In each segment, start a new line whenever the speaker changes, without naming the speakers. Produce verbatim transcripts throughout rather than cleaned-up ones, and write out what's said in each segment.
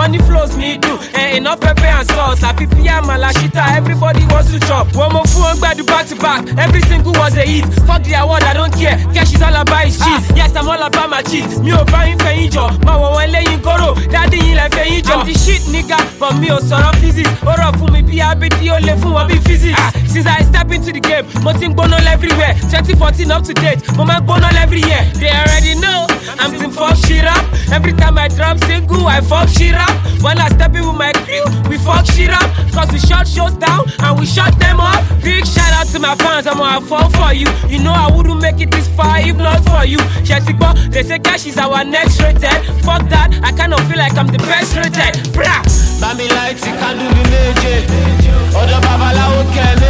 Money flows me do, and enough pepper and sauce. Happy Pia Malashita, everybody wants to chop. One more phone back to back to back, every single was a hit. Fuck the award, I don't care. Cash is all about his cheese. Yes, I'm all about my cheese. Me o buying for injo, my one laying goro. Daddy in like for injo. I'm the shit nigga, but me o sorrow physics. Or for me be a bit yo le fun be physics. Since I step into the game, moting bonol everywhere. twenty fourteen up to date, mama bonol every year. They already know I'm team fuck shit up. Every time I drop single, I fuck shit up. When I step in with my crew, we fuck shit up. Cause we shut shows down and we shut them up. Big shout out to my fans, I'm gonna fall for you. You know I wouldn't make it this far if not for you. Chetikbo, they say cash is our next rated. Fuck that, I kind of feel like I'm the best rated. Brah!
Bami lights, you can't do the magic. Odo babalawo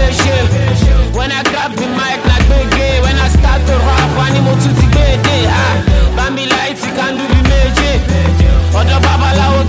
kemeche. When I grab the mic like Bege, when I start to rap, animo tuti bede. Ah, Bami lights, you can't do the magic. Odo babalawo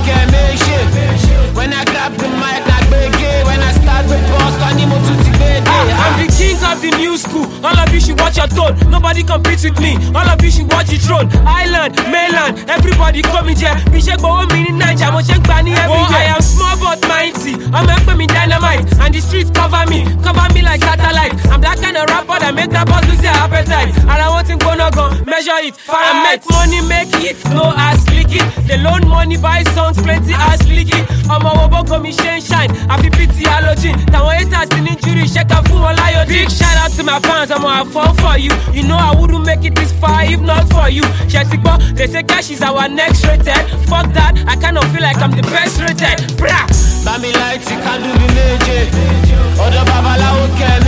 kemeche. When I grab the mic like Bege, when I start to post, animo tuti bede.
Ah, I'm the king of the new school. All of you should watch your tone. Nobody competes with me. All of you should watch the throne. Island, mainland, everybody coming here. Bishek Bowo mini Naija, mo check Bani everywhere. I am small but mighty. I'm a me dynamite, and the streets cover me, cover me like satellite. I'm that kind of rapper that make rappers lose their appetite. And I want to go no gun, measure it. I make money, make it, no ass licking. They loan money, buy songs, plenty ass licking. I'm a wobo commission shine. I feel pity allergy. That one haters in injury, check out for one lion. Big shout out to my fans, I'm gonna fall for you. You know I wouldn't make it this far if not for you. Chetikbo, they say cash is our next rated. Fuck that, I kind of feel like I'm the best rated. Brah!
Bami lights, you can't do the magic. Odo babalawo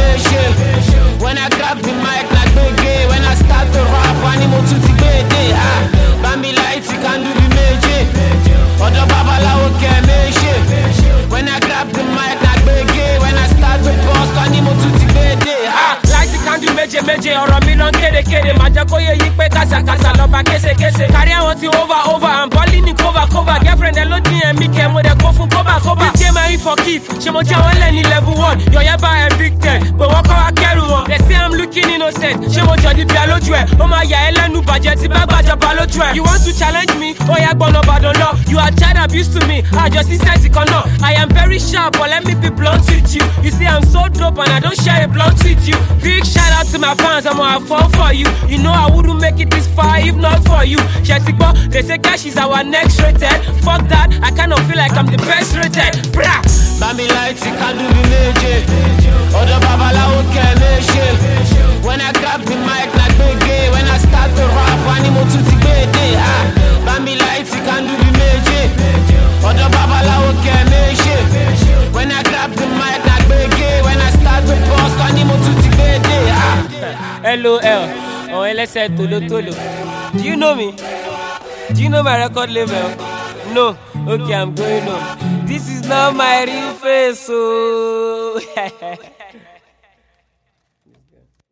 kemeche. When I grab the mic like Bege, when I start to rap, animo tuti bede. Ah, Bami lights, you can't do the magic. Odo babalawo kemeche. When I grab the mic like Bege, when I start to post, animo tuti bede.
Ah, like the candy meje meje, or a million kede kede. Majako ye yikpe kasa kasa, loba kese kese. Carry on to over over, I'm balling in cover cover. Girlfriend, hello G and me, kemo de go fun cover cover. This game I for kids, she mo jaw learn level one. Yo yaba evicted, but walk out carry one. They say I'm looking innocent, she mo jodi pialo jwe. Oh my ya elenu budget, si bag baja palo jwe. You want to challenge me? Oh ya gbono badon law. You are child abuse to me, I just said it or not. I am very sharp, but let me be blunt with you. You see I'm so dope and I don't share a blunt with you. Big shout out to my fans, I'm gonna fall for you. You know I wouldn't make it this far if not for you. Chetikbo, they say cash is our next rated. Fuck that, I kind of feel like I'm the best rated. Brah!
Bami lights, you can't do the magic. Odo babalawo kemeche. When I grab the mic like Bege, when I start to rap, animo tuti bede. Ah, Bami lights, you can't do the magic. Odo babalawo kemeche. When I grab the mic like Bege, when I start to post, animo tuti bede. Ah,
L O L or L S L Tolo Tolo. Do you know me? Do you know my record label? No? Okay, I'm going home. This is not my real face, so...